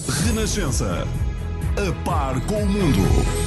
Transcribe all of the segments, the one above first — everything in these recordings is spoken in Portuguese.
Renascença. A par com o mundo.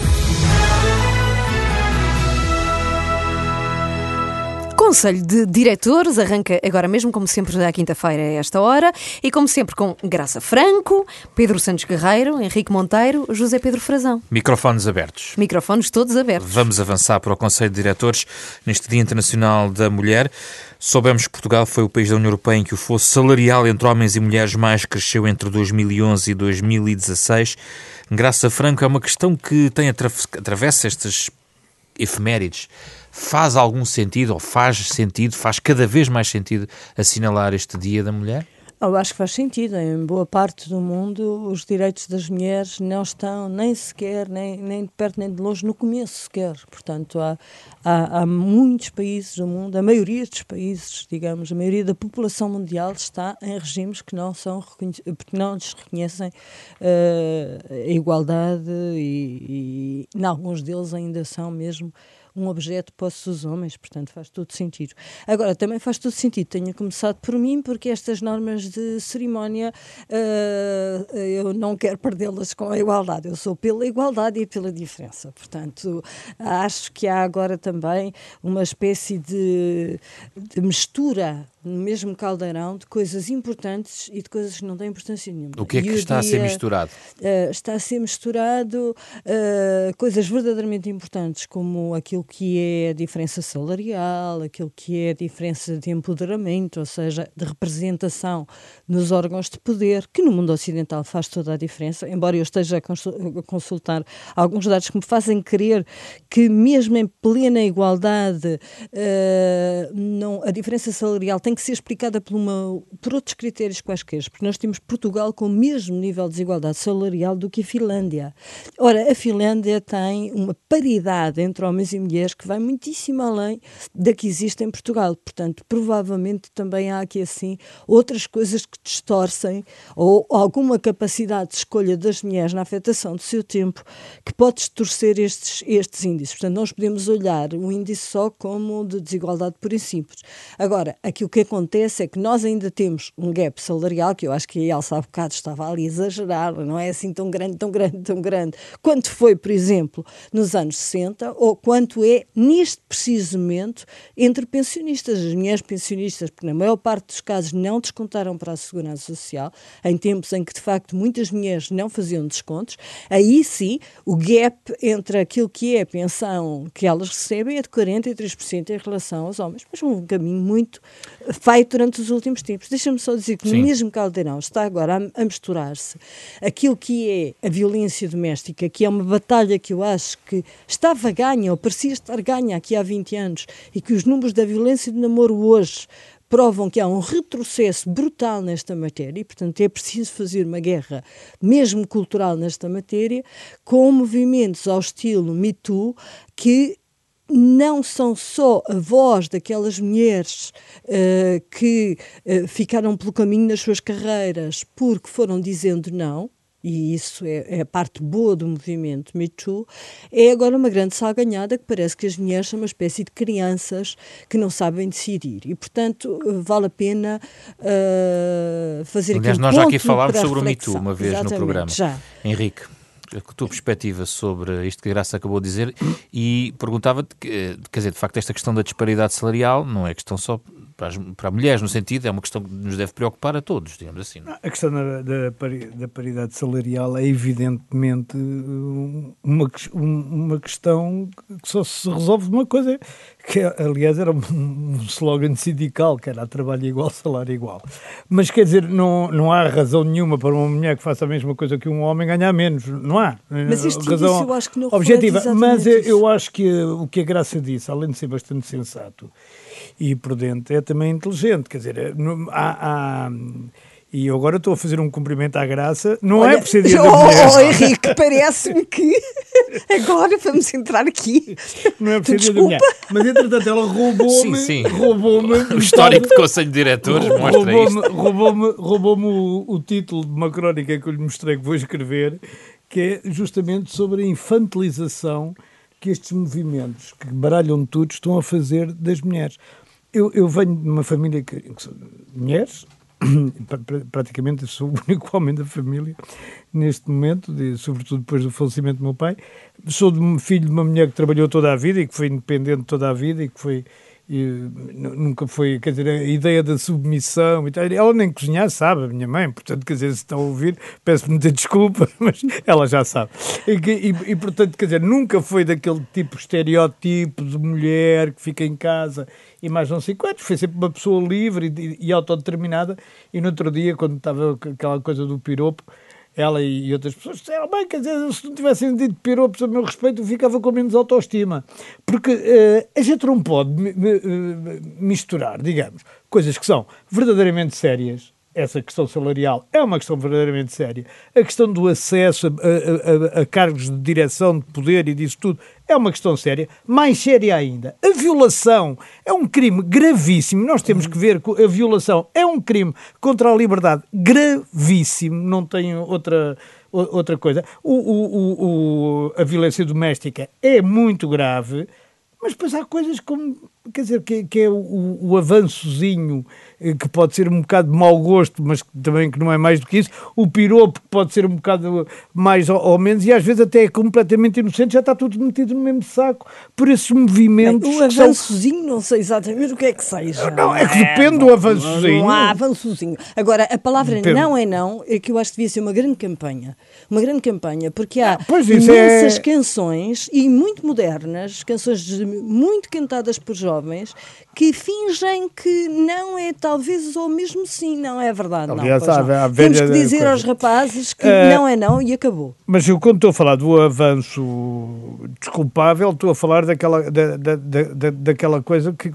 Conselho de Diretores arranca agora mesmo, como sempre, à quinta-feira a esta hora, e como sempre com Graça Franco, Pedro Santos Guerreiro, Henrique Monteiro, José Pedro Frazão. Microfones abertos. Microfones todos abertos. Vamos avançar para o Conselho de Diretores neste Dia Internacional da Mulher. Soubemos que Portugal foi o país da União Europeia em que o fosso salarial entre homens e mulheres mais cresceu entre 2011 e 2016. Graça Franco, é uma questão que atravessa estas efemérides. Faz algum sentido, ou faz cada vez mais sentido assinalar este Dia da Mulher? Eu acho que faz sentido. Em boa parte do mundo, os direitos das mulheres não estão nem sequer, nem de perto nem de longe, no começo sequer. Portanto, há muitos países do mundo, a maioria dos países, digamos, a maioria da população mundial está em regimes que não lhes reconhecem a igualdade e em alguns deles ainda são mesmo um objeto posse dos homens, portanto faz todo sentido. Agora, também faz todo sentido, tenho começado por mim, porque estas normas de cerimónia eu não quero perdê-las com a igualdade, eu sou pela igualdade e pela diferença, portanto acho que há agora também uma espécie de mistura no mesmo caldeirão de coisas importantes e de coisas que não têm importância nenhuma. O que é que está a ser misturado? Está a ser misturado coisas verdadeiramente importantes, como aquilo que é a diferença salarial, aquilo que é a diferença de empoderamento, ou seja, de representação nos órgãos de poder, que no mundo ocidental faz toda a diferença, embora eu esteja a consultar alguns dados que me fazem crer que mesmo em plena igualdade a diferença salarial tem que ser explicada por outros critérios quaisquer, porque nós temos Portugal com o mesmo nível de desigualdade salarial do que a Finlândia. Ora, a Finlândia tem uma paridade entre homens e mulheres que vai muitíssimo além da que existe em Portugal. Portanto, provavelmente também há aqui assim outras coisas que distorcem ou alguma capacidade de escolha das mulheres na afetação do seu tempo que pode distorcer estes índices. Portanto, nós podemos olhar o índice só como de desigualdade pura e simples. Agora, aquilo que acontece é que nós ainda temos um gap salarial, que eu acho que a Elsa há bocado estava ali a exagerar, não é assim tão grande, quanto foi, por exemplo, nos anos 60, ou quanto é neste preciso momento entre pensionistas. As mulheres pensionistas, porque na maior parte dos casos não descontaram para a Segurança Social, em tempos em que de facto muitas mulheres não faziam descontos, aí sim o gap entre aquilo que é a pensão que elas recebem é de 43% em relação aos homens, mas um caminho muito feito durante os últimos tempos. Deixa-me só dizer que no mesmo caldeirão está agora a misturar-se aquilo que é a violência doméstica, que é uma batalha que eu acho que estava ganha, ou parecia estar ganha aqui há 20 anos, e que os números da violência de namoro hoje provam que há um retrocesso brutal nesta matéria e, portanto, é preciso fazer uma guerra, mesmo cultural, nesta matéria, com movimentos ao estilo Me Too, que não são só a voz daquelas mulheres que ficaram pelo caminho nas suas carreiras porque foram dizendo não, e isso é a parte boa do movimento Me Too, é agora uma grande salganhada que parece que as mulheres são uma espécie de crianças que não sabem decidir e, portanto, vale a pena fazer aqui um ponto. Aliás, nós já aqui falámos sobre o Me Too uma vez. Exatamente, no programa. Já. Henrique, a tua perspectiva sobre isto que a Graça acabou de dizer, e perguntava-te, quer dizer, de facto, esta questão da disparidade salarial não é questão só para mulheres, no sentido, é uma questão que nos deve preocupar a todos, digamos assim. Não? A questão da paridade salarial é evidentemente uma questão que só se resolve de uma coisa, que aliás era um slogan sindical, que era trabalho igual, salário igual. Mas quer dizer, não há razão nenhuma para uma mulher que faça a mesma coisa que um homem ganhar menos, não há. Mas este razão eu acho que não objetiva. Mas isso. eu acho que o que a Graça disse, além de ser bastante sensato e prudente, é também inteligente, quer dizer, e eu agora estou a fazer um cumprimento à Graça, não é por ser dia da mulher. Henrique, parece-me que agora vamos entrar aqui. Não é por ser dia da mulher. Mas entretanto ela roubou-me o histórico de Conselho de Diretores mostra isto. Roubou-me o título de uma crónica que eu lhe mostrei que vou escrever, que é justamente sobre a infantilização que estes movimentos que baralham tudo estão a fazer das mulheres. Eu venho de uma família que são mulheres, praticamente sou o único homem da família neste momento, sobretudo depois do falecimento do meu pai. Sou filho de uma mulher que trabalhou toda a vida e que foi independente toda a vida e que foi... nunca foi, quer dizer, a ideia da submissão e tal, ela nem cozinhar sabe, a minha mãe, portanto, quer dizer, se estão a ouvir, peço muita desculpa, mas ela já sabe. E portanto, quer dizer, nunca foi daquele tipo estereótipo de mulher que fica em casa e mais não sei quantos, foi sempre uma pessoa livre e autodeterminada. E no outro dia, quando estava aquela coisa do piropo, ela e outras pessoas disseram, bem, quer dizer, se não tivessem dito piropos a meu respeito, eu ficava com menos autoestima. Porque a gente não pode misturar, digamos, coisas que são verdadeiramente sérias. Essa questão salarial é uma questão verdadeiramente séria. A questão do acesso a cargos de direção, de poder e disso tudo é uma questão séria. Mais séria ainda, a violação é um crime gravíssimo. Nós temos que ver que a violação é um crime contra a liberdade gravíssimo. Não tem outra coisa. A violência doméstica é muito grave. Mas depois há coisas como, quer dizer, que é o avançozinho, que pode ser um bocado de mau gosto, mas também que não é mais do que isso, o piropo que pode ser um bocado mais ou menos, e às vezes até é completamente inocente, já está tudo metido no mesmo saco, por esses movimentos. Bem, o avançozinho, não sei exatamente o que é que seja. Não, é que depende do avançozinho. Não há avançozinho. Agora, a palavra depende. Não é não, é que eu acho que devia ser uma grande campanha, porque há imensas canções, e muito modernas, canções muito cantadas por jovens, que fingem que não é talvez ou mesmo sim, não é verdade. Aliás, não. Temos que dizer aos rapazes que não é não e acabou. Mas eu, quando estou a falar do avanço desculpável, estou a falar daquela coisa que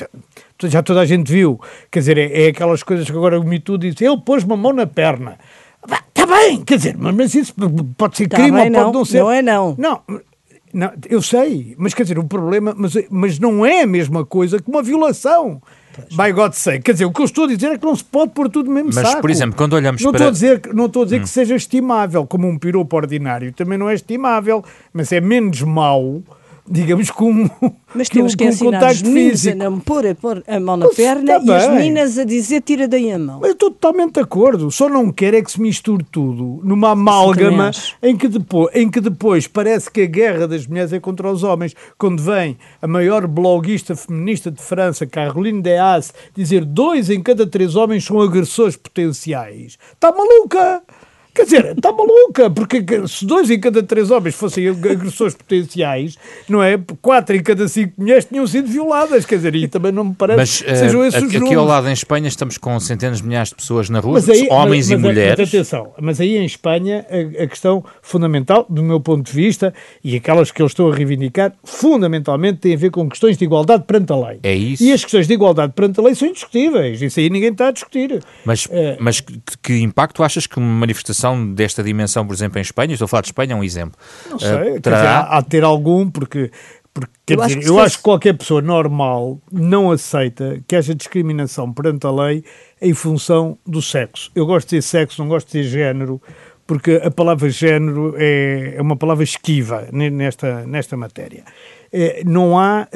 já toda a gente viu. Quer dizer, é aquelas coisas que agora o Me Too diz, ele pôs uma mão na perna. Está bem, quer dizer, mas isso pode ser crime ou pode não ser. Não é não. Não, eu sei, mas quer dizer, o problema, mas não é a mesma coisa que uma violação. By God sake. Quer dizer, o que eu estou a dizer é que não se pode pôr tudo no mesmo saco. Mas, por exemplo, quando olhamos não estou a dizer que seja estimável, como um piropo ordinário, também não é estimável, mas é menos mau, digamos, como mas temos que ensinar os meninos a não pôr a mão na perna e as meninas a dizer tira daí a mão. Eu estou totalmente de acordo, só não quero é que se misture tudo numa amálgama em que depois parece que a guerra das mulheres é contra os homens, quando vem a maior bloguista feminista de França, Caroline Deas, dizer 2 em cada 3 homens são agressores potenciais. Está maluca! Quer dizer, está maluca, porque se 2 em cada 3 homens fossem agressores potenciais, não é? 4 em cada 5 mulheres tinham sido violadas, quer dizer, e também não me parece que sejam esses os números. Aqui ao lado em Espanha estamos com centenas de milhares de pessoas na rua, homens e mulheres. Mas atenção, mas aí em Espanha a questão fundamental, do meu ponto de vista, e aquelas que eu estou a reivindicar, fundamentalmente tem a ver com questões de igualdade perante a lei. É isso. E as questões de igualdade perante a lei são indiscutíveis, isso aí ninguém está a discutir. Mas que impacto achas que uma manifestação desta dimensão, por exemplo, em Espanha, estou a falar de Espanha, é um exemplo. Não sei, quer dizer, há de ter algum, porque eu acho que qualquer pessoa normal não aceita que haja discriminação perante a lei em função do sexo. Eu gosto de dizer sexo, não gosto de dizer género, porque a palavra género é uma palavra esquiva nesta matéria. Não há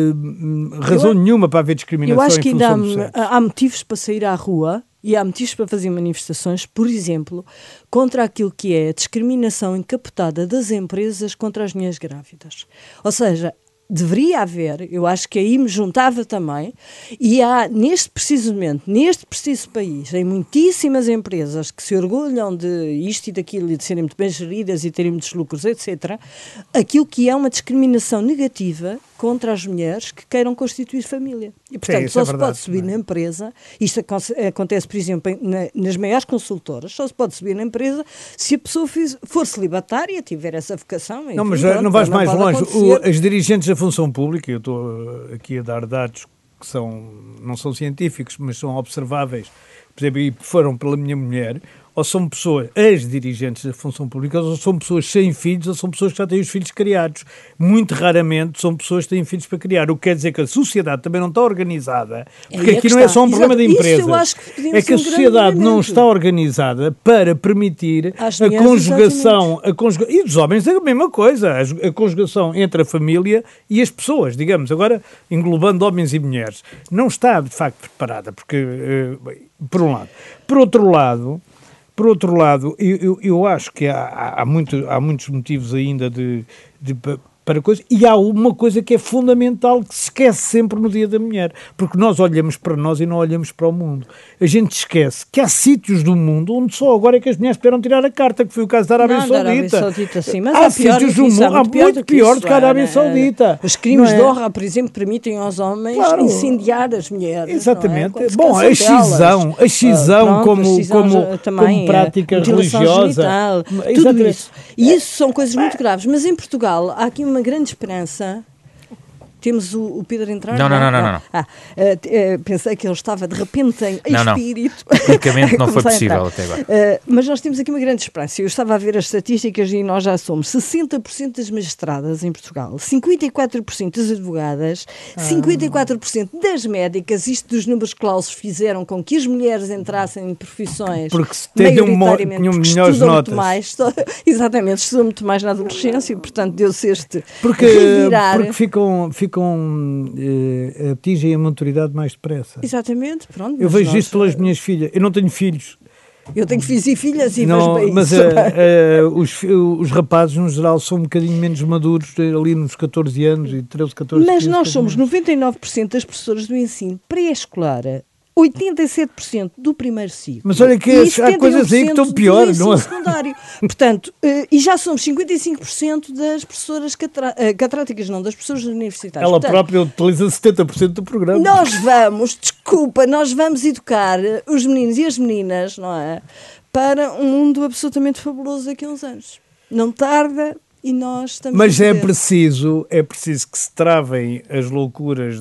razão nenhuma para haver discriminação em função do sexo. Eu acho que ainda há motivos para sair à rua e há motivos para fazer manifestações, por exemplo, contra aquilo que é a discriminação encapotada das empresas contra as mulheres grávidas. Ou seja, deveria haver, eu acho que aí me juntava também, e há neste preciso momento, neste preciso país, em muitíssimas empresas que se orgulham de isto e daquilo e de serem muito bem geridas e terem muitos lucros, etc., aquilo que é uma discriminação negativa contra as mulheres que queiram constituir família. E, portanto, só se pode subir na empresa, isto acontece, por exemplo, nas maiores consultoras, só se pode subir na empresa se a pessoa for celibatária, tiver essa vocação. Enfim, não, mas não vais mais longe. As dirigentes da função pública, eu estou aqui a dar dados que não são científicos, mas são observáveis, por exemplo, e foram pela minha mulher, ou são pessoas, as dirigentes da função pública, ou são pessoas sem filhos, ou são pessoas que já têm os filhos criados. Muito raramente são pessoas que têm filhos para criar, o que quer dizer que a sociedade também não está organizada, porque aqui não é só um problema da empresa, é que a sociedade não está organizada para permitir a conjugação, e dos homens é a mesma coisa, a conjugação entre a família e as pessoas, digamos, agora englobando homens e mulheres, não está de facto preparada, porque, por um lado. Por outro lado, eu acho que há muitos motivos ainda para coisa, e há uma coisa que é fundamental, que se esquece sempre no Dia da Mulher, porque nós olhamos para nós e não olhamos para o mundo. A gente esquece que há sítios do mundo onde só agora é que as mulheres esperam tirar a carta, que foi o caso da Arábia Saudita. Sim, mas há sítios do mundo, há muito pior do que a Arábia Saudita. Os crimes de honra, por exemplo, permitem aos homens incendiar as mulheres. Exatamente. Bom, a excisão como prática religiosa. Tudo isso. E isso são coisas muito graves. Mas em Portugal há aqui uma grande esperança. Temos o Pedro entrar? Não. Pensei que ele estava de repente em espírito. Tecnicamente não foi possível até agora. Mas nós temos aqui uma grande esperança. Eu estava a ver as estatísticas e nós já somos 60% das magistradas em Portugal, 54% das advogadas, 54% das médicas. Isto dos números clausos fizeram com que as mulheres entrassem em profissões porque tinham melhores notas. Exatamente, estudam muito mais na adolescência e, portanto, deu-se este porque atingem a maturidade mais depressa. Exatamente, pronto. Eu vejo isto pelas minhas filhas. Eu não tenho filhos. Eu tenho filhos e filhas e não, vejo bem mas isso. os rapazes, no geral, são um bocadinho menos maduros, ali nos 14 anos e 13, 14 anos. Mas nós somos 99% das professoras do ensino pré-escolar, 87% do primeiro ciclo. Mas olha que há coisas aí que estão pior, não é? Secundário. Portanto, e já somos 55% das professoras catedráticas, não, das professoras universitárias. Ela própria utiliza 70% do programa. Nós vamos educar os meninos e as meninas, não é? Para um mundo absolutamente fabuloso daqui a uns anos. Não tarda. E nós estamos mas é preciso que se travem as loucuras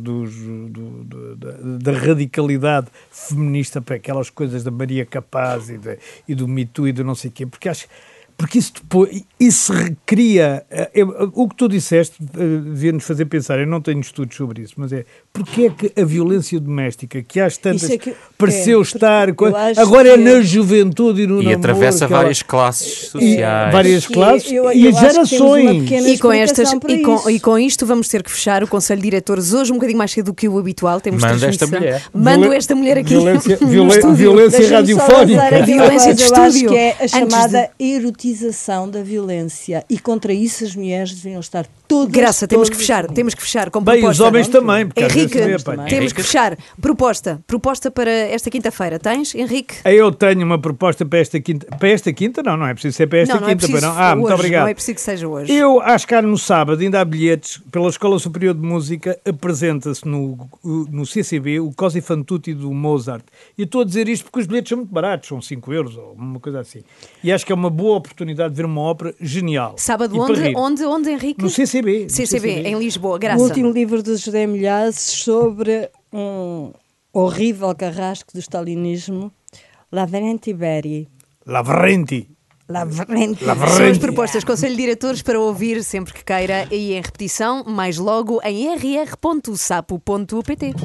da radicalidade feminista para aquelas coisas da Maria Capaz e do Me Too e do não sei o quê, porque isso recria... o que tu disseste devia-nos fazer pensar, eu não tenho estudos sobre isso, mas porque é que a violência doméstica, que às tantas pareceu estar... Agora é na juventude e no namoro... E atravessa várias classes sociais. Várias classes e gerações. E com isto vamos ter que fechar o Conselho de Diretores hoje um bocadinho mais cedo do que o habitual. Temos Mando esta mulher aqui. Violência radiofónica. Violência de estúdio. Eu acho que é a chamada erotização da violência. E contra isso as mulheres deviam estar todas... Graça, temos que fechar com proposta. Bem, os homens também. Henrique, temos que fechar. Proposta para esta quinta-feira. Tens, Henrique? Eu tenho uma proposta para esta quinta. Para esta quinta? Não é preciso ser para esta quinta. Não é preciso hoje, muito obrigado. Não é preciso que seja hoje. Eu acho que no sábado ainda há bilhetes pela Escola Superior de Música, apresenta-se no CCB o Così fan tutti do Mozart. E estou a dizer isto porque os bilhetes são muito baratos, são 5 euros ou uma coisa assim. E acho que é uma boa oportunidade de ver uma ópera genial. Sábado onde, Henrique? No CCB. CCB, em Lisboa. Graça. O último livro de José Milhazes sobre um horrível carrasco do stalinismo, Lavrenti Beria. Lavrenti. São as propostas Conselho de Diretores para ouvir sempre que queira e em repetição, mais logo em rr.sapo.pt.